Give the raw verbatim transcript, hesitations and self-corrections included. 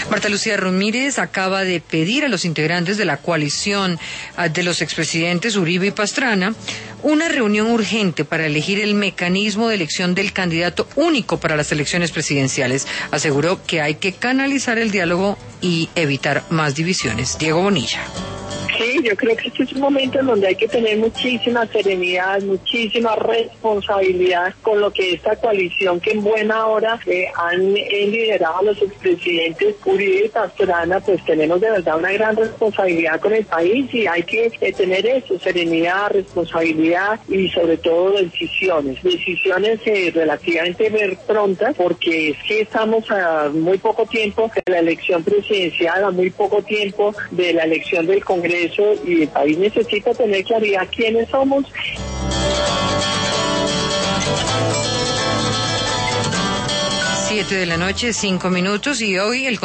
Marta Lucía Ramírez acaba de pedir a los integrantes de la coalición de los expresidentes Uribe y Pastrana una reunión urgente para elegir el mecanismo de elección del candidato único para las elecciones presidenciales. Aseguró que hay que canalizar el diálogo y evitar más divisiones. Diego Bonilla. Sí, yo creo que este es un momento en donde hay que tener muchísima serenidad, muchísima responsabilidad con lo que esta coalición que en buena hora eh, han eh, liderado a los expresidentes Uribe y Pastrana, pues tenemos de verdad una gran responsabilidad con el país y hay que eh, tener eso, serenidad, responsabilidad y sobre todo decisiones, decisiones eh, relativamente prontas, porque es que estamos a muy poco tiempo de la elección presidencial, a muy poco tiempo de la elección del Congreso, y el país necesita tener claridad quiénes somos. Siete de la noche, cinco minutos, y hoy el